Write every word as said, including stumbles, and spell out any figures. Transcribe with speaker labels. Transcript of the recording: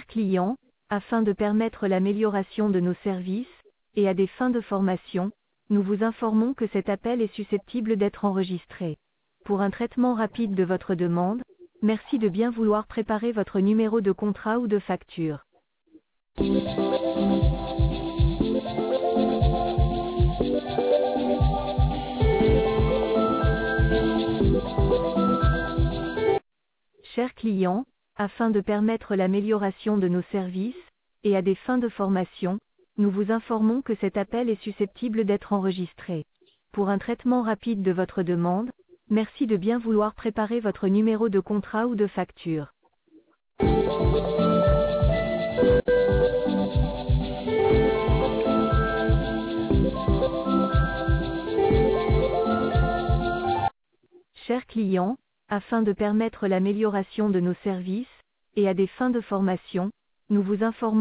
Speaker 1: clients, afin de permettre l'amélioration de nos services, et à des fins de formation, nous vous informons que cet appel est susceptible d'être enregistré. Pour un traitement rapide de votre demande, merci de bien vouloir préparer votre numéro de contrat ou de facture. Chers clients, afin de permettre l'amélioration de nos services, et à des fins de formation, nous vous informons que cet appel est susceptible d'être enregistré. Pour un traitement rapide de votre demande, merci de bien vouloir préparer votre numéro de contrat ou de facture. Chers clients, afin de permettre l'amélioration de nos services, et à des fins de formation, nous vous informons